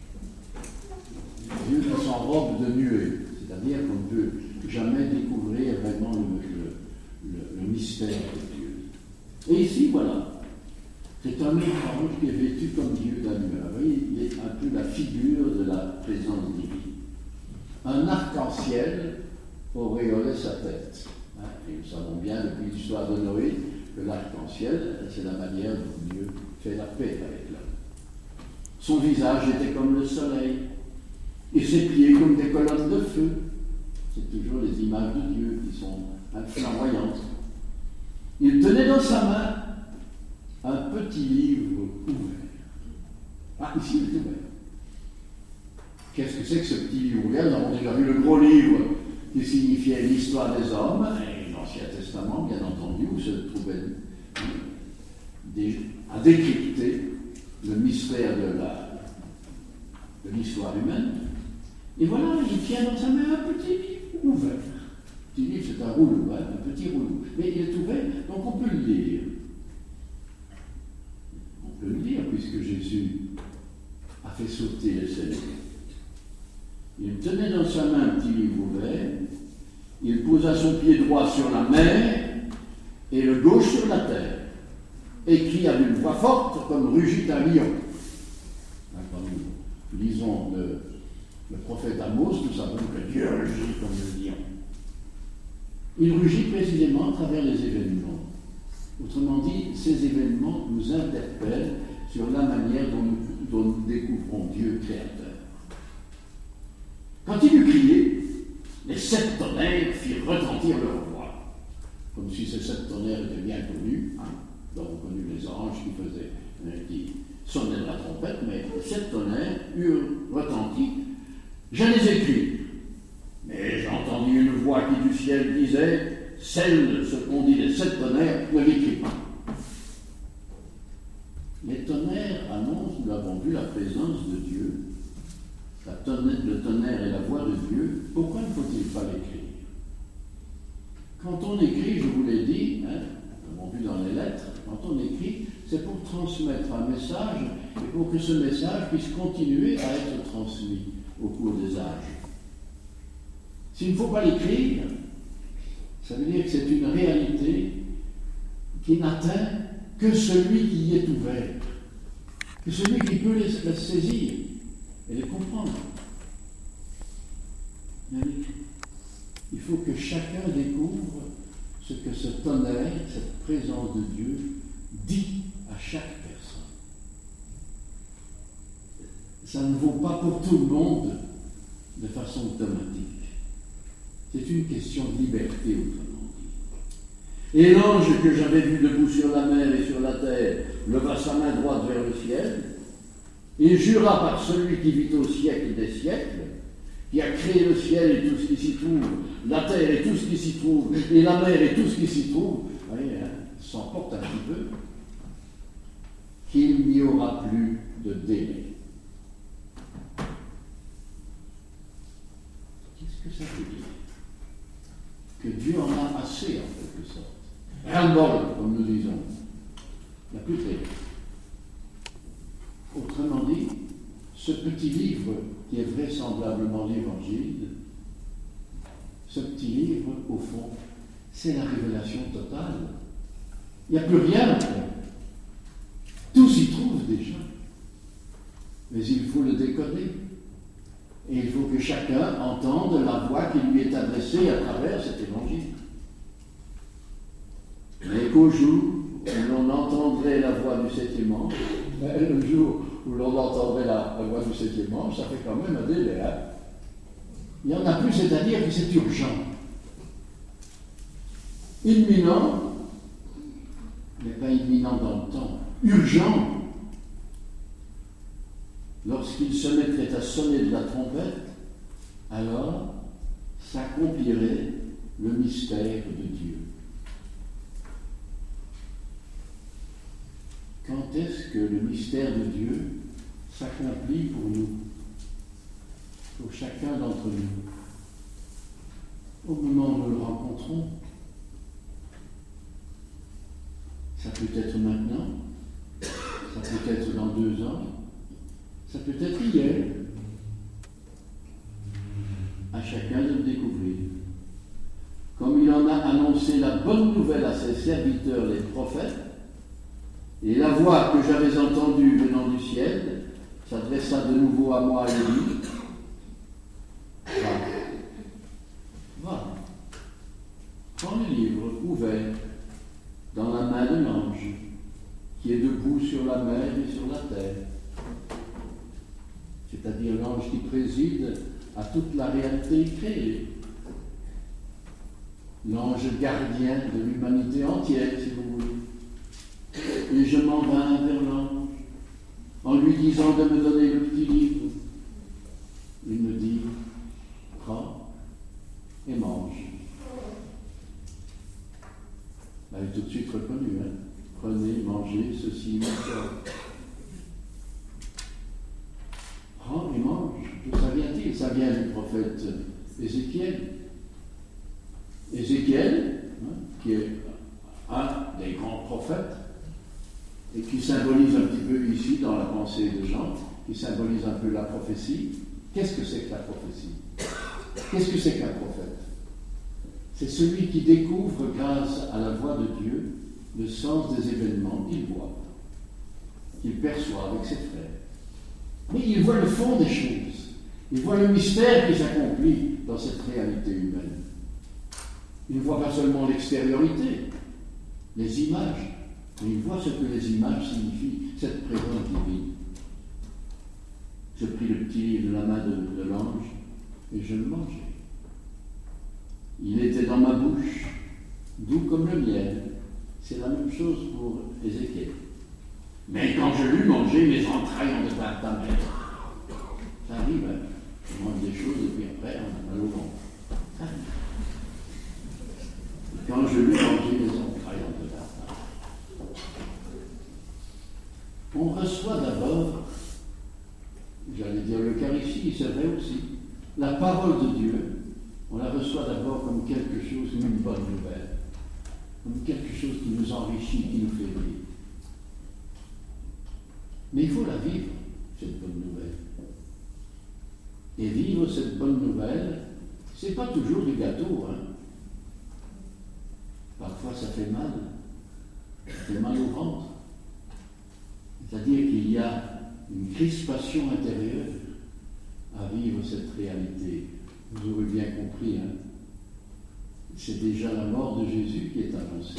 Dieu qui s'enrobe de nuée, c'est-à-dire qu'on ne peut jamais découvrir vraiment le, le, le, le mystère de Dieu. Et ici, voilà, c'est un autre ange qui est vêtu comme Dieu d'un nuage. Vous voyez, il est un peu la figure de la présence divine. Un arc-en-ciel auréolait sa tête. Et nous savons bien depuis l'histoire de Noé que l'arc-en-ciel, c'est la manière dont Dieu fait la paix avec l'homme. Son visage était comme le soleil, et ses pieds comme des colonnes de feu. C'est toujours les images de Dieu qui sont flamboyantes. Il tenait dans sa main un petit livre ouvert. Ah, ici, il est ouvert. Qu'est-ce que c'est que ce petit livre ouvert? Nous avons déjà vu le gros livre qui signifiait l'histoire des hommes, et l'Ancien Testament, bien entendu, où se trouvait des, à décrypter le mystère de, la, de l'histoire humaine. Et voilà, il tient dans sa main un petit livre ouvert. Un petit livre, c'est un rouleau, hein, un petit rouleau. Mais il est ouvert, donc on peut le lire. On peut le lire, puisque Jésus a fait sauter les scellés. Il tenait dans sa main un petit livre ouvert, il posa son pied droit sur la mer et le gauche sur la terre, et cria d'une voix forte comme rugit un lion. Quand nous lisons le, le prophète Amos, nous savons que Dieu rugit comme le lion. Il rugit précisément à travers les événements. Autrement dit, ces événements nous interpellent sur la manière dont nous, dont nous découvrons Dieu créateur. Quand il eut crié, les sept tonnerres firent retentir leur voix, comme si ces sept tonnerres étaient bien connus. Hein. Nous avons connu les anges qui faisaient, euh, qui sonnaient de la trompette, mais les sept tonnerres eurent retenti. J'allais écrire, mais j'ai entendu une voix qui du ciel disait, celle, ce qu'on dit les sept tonnerres, ne l'écrit pas. Les tonnerres annoncent, nous l'avons vu, la présence de Dieu. La tonnerre, le tonnerre est la voix de Dieu. Pourquoi ne faut-il pas l'écrire? Quand on écrit, je vous l'ai dit, hein, nous l'avons vu dans les lettres, quand on écrit, c'est pour transmettre un message et pour que ce message puisse continuer à être transmis au cours des âges. S'il ne faut pas l'écrire, ça veut dire que c'est une réalité qui n'atteint que celui qui y est ouvert, que celui qui peut les, les saisir et les comprendre. Il faut que chacun découvre ce que ce tonnerre, cette présence de Dieu, dit à chaque personne. Ça ne vaut pas pour tout le monde de façon automatique. C'est une question de liberté, autrement dit. Et l'ange que j'avais vu debout sur la mer et sur la terre leva sa main droite vers le ciel et jura par celui qui vit au siècle des siècles, qui a créé le ciel et tout ce qui s'y trouve, la terre et tout ce qui s'y trouve, et la mer et tout ce qui s'y trouve, vous voyez, hein, s'emporte un petit peu, qu'il n'y aura plus de délai. Qu'est-ce que ça veut dire? Que Dieu en a assez, en quelque sorte. Ras-le-bol, comme nous disons. Il n'y a plus de délai. Autrement dit, ce petit livre qui est vraisemblablement l'Évangile, ce petit livre, au fond, c'est la révélation totale. Il n'y a plus rien. Tout s'y trouve déjà. Mais il faut le décoder. Et il faut que chacun entende la voix qui lui est adressée à travers cet Évangile. Mais qu'au jour où l'on entendrait la voix du septième ange, le jour où l'on entendrait la, la voix du septième ange, ça fait quand même un délai. Hein? Il n'y en a plus, c'est-à-dire que c'est urgent. Imminent, mais pas imminent dans le temps. Urgent. Lorsqu'il se mettrait à sonner de la trompette, alors s'accomplirait le mystère de Dieu. Quand est-ce que le mystère de Dieu s'accomplit pour nous, pour chacun d'entre nous? Au moment où nous le rencontrons. Ça peut être maintenant, ça peut être dans deux ans, ça peut être hier. À chacun de le découvrir. Comme il en a annoncé la bonne nouvelle à ses serviteurs, les prophètes, et la voix que j'avais entendue venant du ciel s'adressa de nouveau à moi et dit, va, va, prends le livre ouvert dans la main de l'ange qui est debout sur la mer et sur la terre. c'est-à-dire l'ange qui préside à toute la réalité créée, l'ange gardien de l'humanité entière, si vous voulez. Et je m'en vins vers l'ange, en lui disant de me donner le petit livre. Il me dit, prends et mange. Elle est tout de suite reconnue, hein. Prenez, mangez, ceci, mon corps. Prends et mange. D'où ça vient-il? Ça vient du prophète Ézéchiel. Ézéchiel, hein, qui est un des grands prophètes, et qui symbolise un petit peu ici dans la pensée de Jean, qui symbolise un peu la prophétie. Qu'est-ce que c'est que la prophétie? Qu'est-ce que c'est qu'un prophète? C'est celui qui découvre, grâce à la voix de Dieu, le sens des événements qu'il voit, qu'il perçoit avec ses frères. Mais il voit le fond des choses. Il voit le mystère qui s'accomplit dans cette réalité humaine. Il ne voit pas seulement l'extériorité, les images, mais il voit ce que les images signifient, cette présence divine. Je pris le petit livre de la main de, de l'ange et je le mangeai. Il était dans ma bouche, doux comme le miel. C'est la même chose pour Ézéchiel. Mais quand je l'eus mangé, mes entrailles en devinrent amères. Ça arrive, hein? On mange des choses et puis après on a mal au ventre. Ça arrive. Et quand je l'eus mangé, mes entrailles en devinrent amères. On reçoit d'abord, j'allais dire l'Eucharistie, c'est vrai aussi, la parole de Dieu. On la reçoit d'abord comme quelque chose, comme une bonne nouvelle, comme quelque chose qui nous enrichit, qui nous fait vivre. Mais il faut la vivre, cette bonne nouvelle. Et vivre cette bonne nouvelle, c'est pas toujours du gâteau, hein. Parfois ça fait mal, ça fait mal au ventre. C'est-à-dire qu'il y a une crispation intérieure à vivre cette réalité. Vous aurez bien compris, hein? C'est déjà la mort de Jésus qui est annoncée.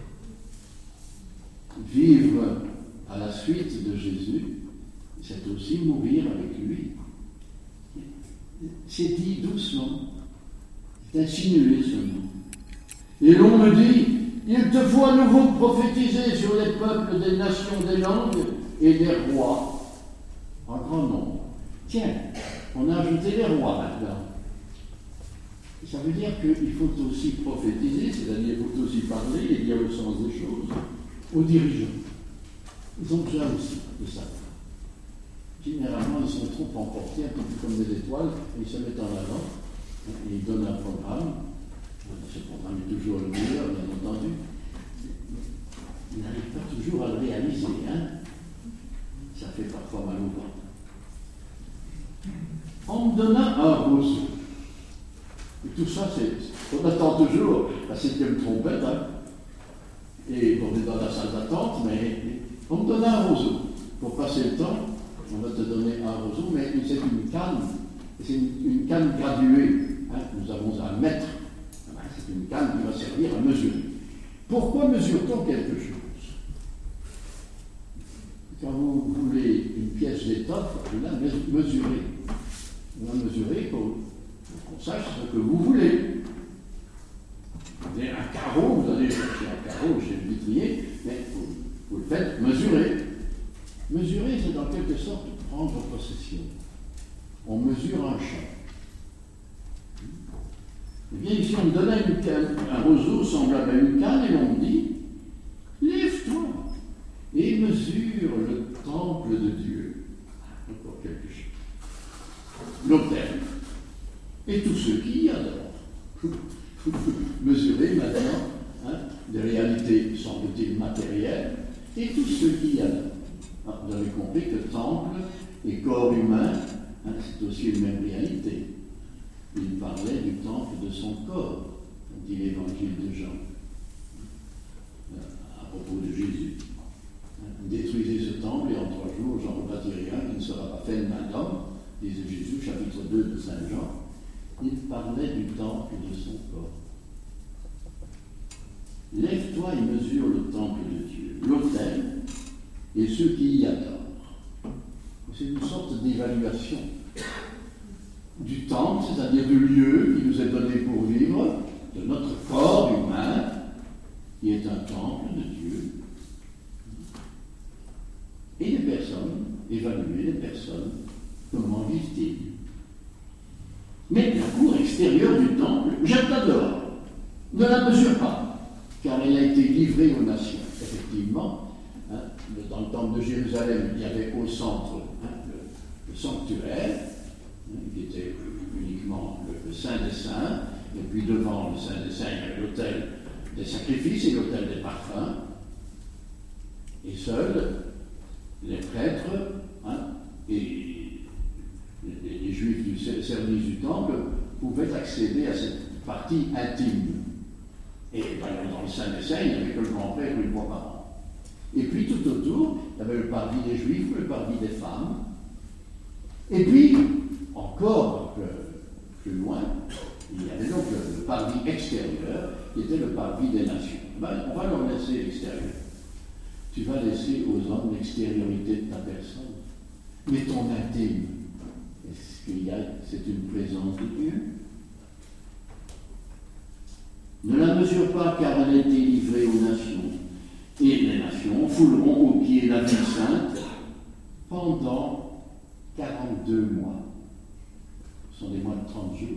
Vivre à la suite de Jésus, c'est aussi mourir avec lui. C'est dit doucement, c'est insinué seulement. Et l'on me dit, il te faut à nouveau prophétiser sur les peuples, des nations, des langues et des rois, en grand nombre. Tiens, on a ajouté les rois maintenant. Ça veut dire qu'il faut aussi prophétiser, c'est-à-dire qu'il faut aussi parler et dire le sens des choses aux dirigeants. Ils ont besoin aussi de ça. Généralement, ils sont trop emportés, un peu plus comme des étoiles, et ils se mettent en avant, et ils donnent un programme. Ce programme est toujours le meilleur, bien entendu. Ils n'arrivent pas toujours à le réaliser, hein. Ça fait parfois mal au ventre. On me donna un roseau. Et tout ça, c'est. On attend toujours la septième trompette, hein. Et on est dans la salle d'attente, mais on me donna un roseau. Pour passer le temps, on va te donner un roseau, mais c'est une canne. C'est une, une canne graduée. Hein. Nous avons un mètre. C'est une canne qui va servir à mesurer. Pourquoi mesure-t-on quelque chose? Quand vous voulez une pièce d'étoffe, vous la mesurez. Vous la mesurez pour qu'on sache ce que vous voulez. Vous avez un carreau, vous allez chercher un carreau chez le vitrier, mais vous, vous le faites mesurer. Mesurer, c'est dans quelque sorte prendre possession. On mesure un champ. Eh bien, ici, on me donnait une canne, un roseau semblable à une canne, et on me dit, lève-toi et mesure le temple de Dieu. Encore quelque chose. L'autel. Et tous ceux qui y adorent. Mesurer maintenant, hein, des réalités, semble-t-il, matérielles, et tous ceux qui y adorent. Ah, vous avez compris que temple et corps humain, hein, c'est aussi une même réalité. Il parlait du temple de son corps, dit l'évangile de Jean, à propos de Jésus. Détruisez ce temple et en trois jours j'en rebâtirai un qui ne sera pas fait de main d'homme, disait Jésus, chapitre deux de Saint Jean. Il parlait du temple de son corps. Lève-toi et mesure le temple de Dieu, l'autel et ceux qui y adorent. c'est une sorte d'évaluation du temple, c'est-à-dire du lieu qui nous est donné pour vivre, de notre corps humain, qui est un temple de Dieu. Et les personnes, évaluer les personnes, comment vivent-ils? Mais la cour extérieure du temple jette la dehors, ne la mesure pas, car elle a été livrée aux nations. Effectivement, hein, dans le temple de Jérusalem, il y avait au centre hein, le, le sanctuaire, hein, qui était uniquement le, le Saint des Saints, et puis devant le Saint des Saints, il y avait l'autel des sacrifices et l'autel des parfums, et seuls les prêtres hein, et les, les juifs du service du temple pouvaient accéder à cette partie intime. Et dans le Saint des Saints, il n'y avait que le grand-père une fois par an. Et puis tout autour, il y avait le parvis des juifs, le parvis des femmes. Et puis, encore plus, plus loin, il y avait donc le, le parvis extérieur, qui était le parvis des nations. Ben, on va leur laisser l'extérieur. Tu vas laisser aux hommes l'extériorité de ta personne. Mais ton intime, est-ce qu'il y a, c'est une présence de Dieu? Ne la mesure pas, car elle a été livrée aux nations. Et les nations fouleront aux pieds la vie sainte pendant quarante-deux mois. Ce sont des mois de trente jours.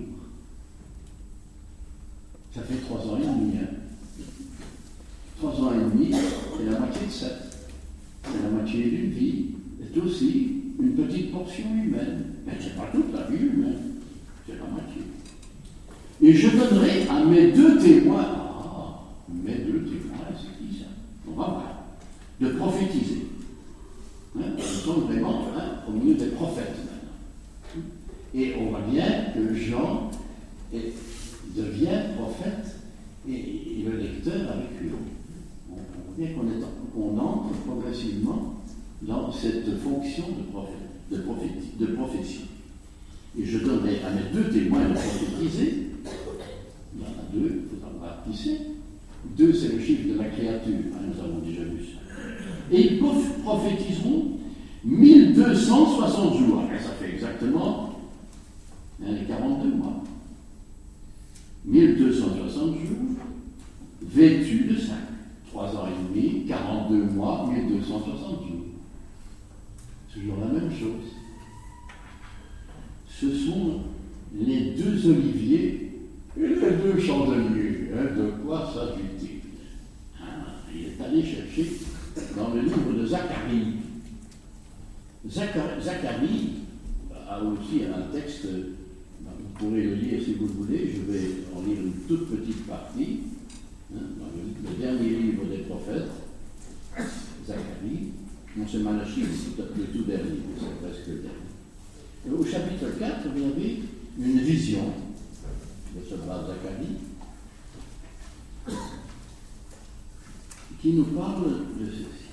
Ça fait trois ans et demi. Hein. Trois ans et demi, c'est la moitié de sept. C'est la moitié d'une vie. C'est aussi une petite portion humaine. Mais ce n'est pas toute la vie humaine. C'est la moitié. Et je donnerai à mes deux témoins, ah, mes deux témoins, c'est qui ça? On va voir, de prophétiser. Hein, nous sommes vraiment hein, au milieu des prophètes maintenant. Et on voit bien que Jean est, devient prophète et, et le lecteur avec lui. On, on voit bien qu'on, est, qu'on entre progressivement dans cette fonction de, prophète, de, prophétie, de prophétie. Et je donnerai à mes deux témoins de prophétiser. Il y en a deux, il faudra voir qui c'est. Deux, c'est le chiffre de la créature, hein, nous avons déjà vu ça. Et ils prophétiseront mille deux cent soixante jours. Et ça fait exactement hein, les quarante-deux mois. mille deux cent soixante jours, vêtus de cinq. Trois ans et demi, quarante-deux mois, mille deux cent soixante jours. C'est toujours la même chose. Ce sont les deux oliviers et les deux chandeliers. Hein, de quoi s'agit-il? Hein, il est allé chercher dans le livre de Zacharie. Zacharie, Zacharie a aussi un texte, vous pourrez le lire si vous le voulez, je vais en lire une toute petite partie, hein, dans le, le dernier livre des prophètes, Zacharie. Non, c'est Malachie, c'est le tout dernier, c'est presque le dernier. Et au chapitre quatre, vous avez une vision de ce brave Zacharie qui nous parle de ceci.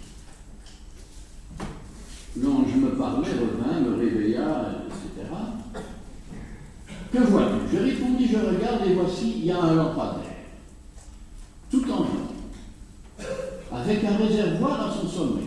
L'ange me parlait, revint, me réveilla, et cetera. Que vois-tu? Je répondis, je regarde et voici, il y a un lampadaire, tout en blanc, avec un réservoir à son sommet.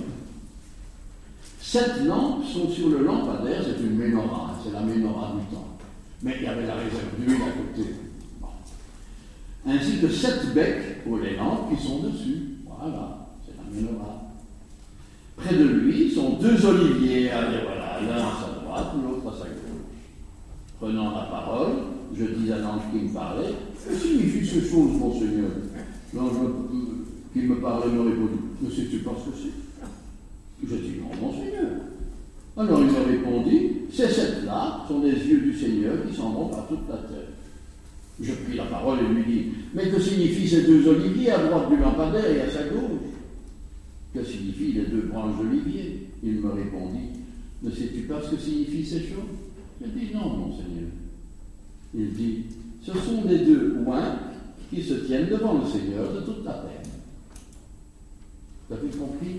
Sept lampes sont sur le lampadaire, c'est une menorah, c'est la menorah du temple. Mais il y avait la réserve d'huile à côté. Bon. Ainsi que sept becs pour les lampes qui sont dessus. Voilà, c'est la menorah. Près de lui sont deux oliviers, allez voilà, l'un à sa droite, l'autre à sa gauche. Prenant la parole, je dis à l'ange qui me parlait, que signifie ces choses, mon Seigneur? L'ange qui me parlait me répondit, ne sais-tu pas ce que c'est? Je dis, non, mon Seigneur. Alors il me répondit, ces sept-là sont les yeux du Seigneur qui s'en vont par toute la terre. Je pris la parole et lui dis, mais que signifient ces deux oliviers à droite du lampadaire et à sa gauche? Que signifient les deux branches d'olivier? Il me répondit, ne sais-tu pas ce que signifient ces choses? Je dis, non, mon Seigneur. Il dit, ce sont les deux oins qui se tiennent devant le Seigneur de toute la terre. Vous avez compris?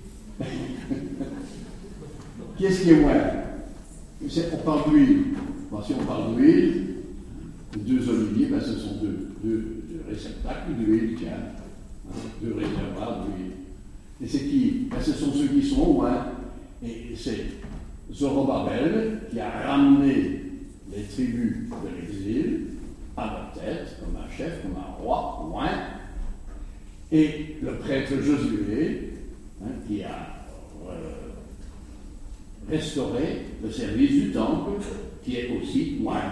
Qu'est-ce qui est oint? On parle d'huile. Bon, si on parle d'huile, les deux oliviers, ben, ce sont deux, deux, deux réceptacles d'huile, tiens, hein, deux réservoirs d'huile. Et c'est qui? Ben, ce sont ceux qui sont oints. Et c'est Zorobabel, qui a ramené les tribus de l'exil à leur tête, comme un chef, comme un roi, loin, et le prêtre Josué, hein, qui a euh, restauré le service du temple, qui est aussi loin.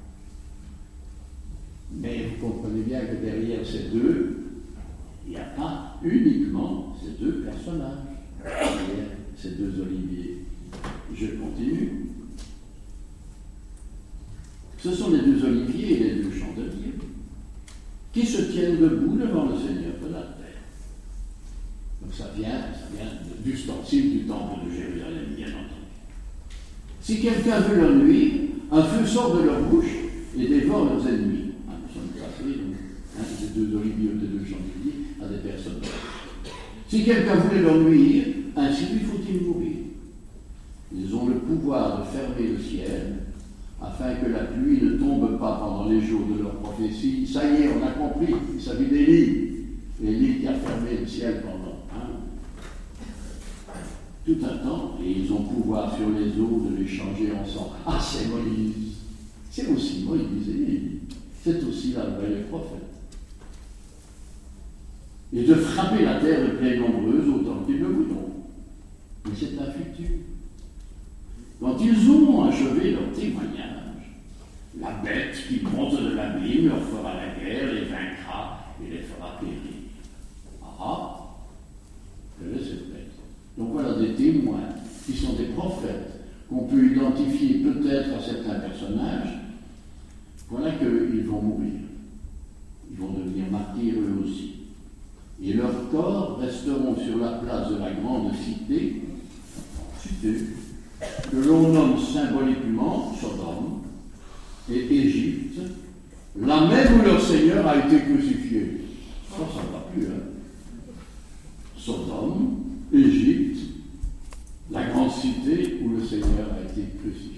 Mais vous comprenez bien que derrière ces deux, il n'y a pas uniquement ces deux personnages, derrière ces deux oliviers. Je continue. Ce sont les deux oliviers et les deux chandeliers qui se tiennent debout devant le Seigneur de la terre. Donc ça vient, ça vient d'ustensile du temple de Jérusalem, bien entendu. Si quelqu'un veut leur nuire, un feu sort de leur bouche et dévore leurs ennemis. Hein, nous sommes placés, hein, ces deux oliviers ou ces deux chandeliers, à des personnes. Si quelqu'un voulait leur nuire, ainsi lui faut-il mourir. Ils ont le pouvoir de fermer le ciel, afin que la pluie ne tombe pas pendant les jours de leur prophétie. Ça y est, on a compris, il s'agit d'Élie. Élie qui a fermé le ciel pendant hein, tout un temps, et ils ont pouvoir sur les eaux de les changer en sang. Ah, c'est Moïse. C'est aussi Moïse et Élie. C'est aussi la vraie prophète. Et de frapper la terre de plaie nombreuse autant qu'ils le voudront. Mais c'est un futur. Quand ils auront achevé leur témoignage, la bête qui monte de l'abîme leur fera la guerre, les vaincra et les fera périr. Ah, quelle est cette bête? Donc voilà des témoins qui sont des prophètes qu'on peut identifier peut-être à certains personnages. Voilà qu'ils vont mourir. Ils vont devenir martyrs eux aussi. Et leurs corps resteront sur la place de la grande cité, cité que l'on nomme symboliquement Sodome et Égypte, là même où leur Seigneur a été crucifié. Ça, ça ne va plus, hein. Sodome, Égypte, la grande cité où le Seigneur a été crucifié.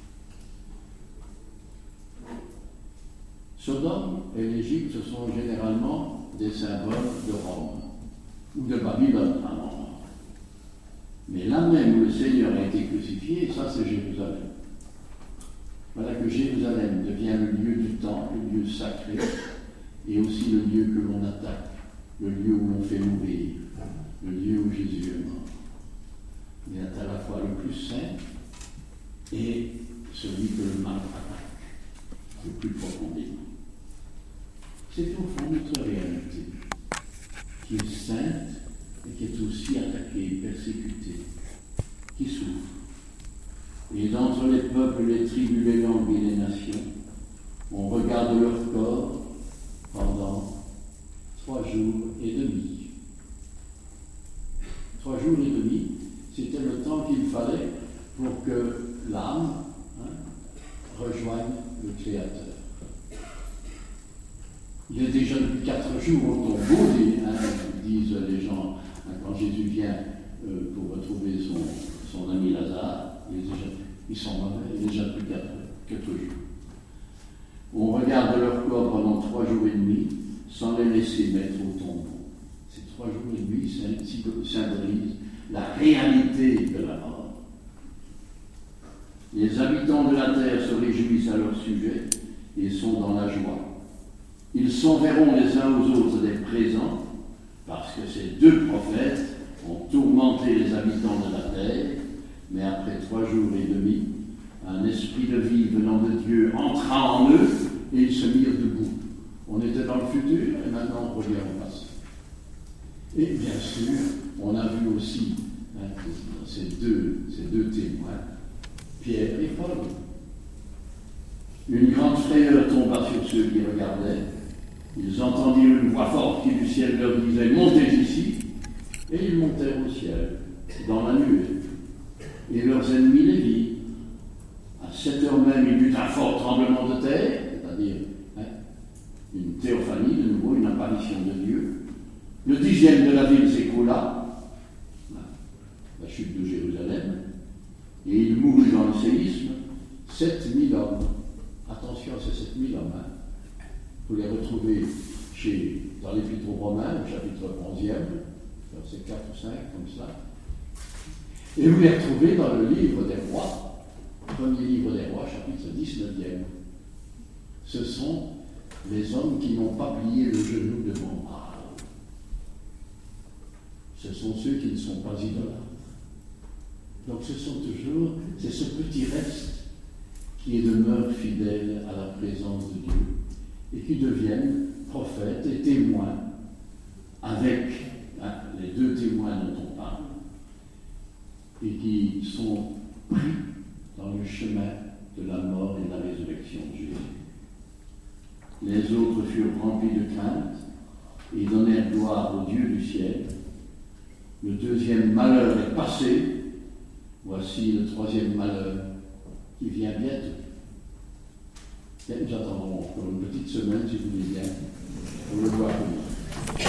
Sodome et l'Égypte, ce sont généralement des symboles de Rome ou de Babylone à un moment. Mais là même où le Seigneur a été crucifié, ça c'est Jérusalem. Voilà que Jérusalem devient le lieu du temple, le lieu sacré, et aussi le lieu que l'on attaque, le lieu où l'on fait mourir, le lieu où Jésus est mort. Il est à la fois le plus saint et celui que le mal attaque, le plus profondément. C'est au fond notre réalité, qui est sainte et qui est aussi attaquée, persécutée, qui souffre. Et d'entre les peuples, les tribus, les langues et les nations, on regarde leur corps pendant trois jours et demi. Trois jours et demi, c'était le temps qu'il fallait pour que l'âme hein, rejoigne le Créateur. Il est déjà depuis quatre jours au tombeau, hein, disent les gens, hein, quand Jésus vient euh, pour retrouver son, son ami Lazare, il est déjà, ils sont mauvais, il est déjà depuis quatre, quatre jours. On regarde leur corps pendant trois jours et demi, sans les laisser mettre au tombeau. Ces trois jours et demi symbolisent la réalité de la mort. Les habitants de la terre se réjouissent à leur sujet et sont dans la joie. Ils s'enverront les uns aux autres des présents, parce que ces deux prophètes ont tourmenté les habitants de la terre, mais après trois jours et demi, un esprit de vie venant de Dieu entra en eux et ils se mirent debout. On était dans le futur et maintenant on revient au passé. Et bien sûr, on a vu aussi hein, ces, deux, ces deux témoins, Pierre et Paul. Une grande frayeur tomba sur ceux qui regardaient. Ils entendirent une voix forte qui du ciel leur disait « Montez ici !» Et ils montèrent au ciel, dans la nuée. Et leurs ennemis les virent. À sept heures même, il y eut un fort tremblement de terre, c'est-à-dire hein, une théophanie, de nouveau, une apparition de Dieu. Le dixième de la ville s'écroula, la chute de Jérusalem, et il mourut dans le séisme sept mille hommes. Attention à ces sept mille hommes. Hein. Vous les retrouvez chez, dans l'Épître aux Romains, au chapitre onzième, verset quatre ou cinq, comme ça. Et vous les retrouvez dans le livre des rois, Premier livre des rois, chapitre dix-neuvième. Ce sont les hommes qui n'ont pas plié le genou devant Baal. Ce sont ceux qui ne sont pas idolâtres. Donc ce sont toujours, c'est ce petit reste qui demeure fidèle à la présence de Dieu et qui deviennent prophètes et témoins avec hein, les deux témoins dont on parle et qui sont pris dans le chemin de la mort et de la résurrection de Jésus. Les autres furent remplis de crainte et donnèrent gloire au Dieu du ciel. Le deuxième malheur est passé. Voici le troisième malheur qui vient bientôt. Et nous attendrons encore une petite semaine, si vous voulez bien, pour le voir venir.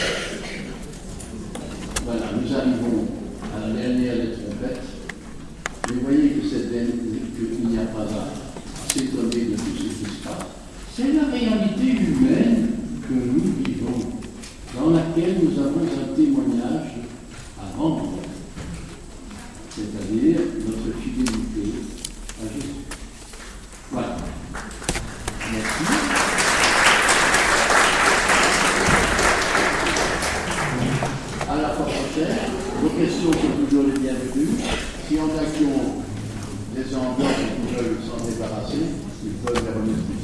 Voilà, nous arrivons à la dernière des trompettes. Mais voyez que c'est qu'il n'y a pas à s'étonner de tout ce qui se passe. C'est la réalité humaine que nous vivons, dans laquelle nous avons un témoignage à rendre, c'est-à-dire notre fidélité à Jésus. Voilà. Merci. À la fois prochaine, vos questions sont toujours les bienvenues. Si on a qui ont des enveloppes et qui veulent s'en débarrasser, ils peuvent les remettre.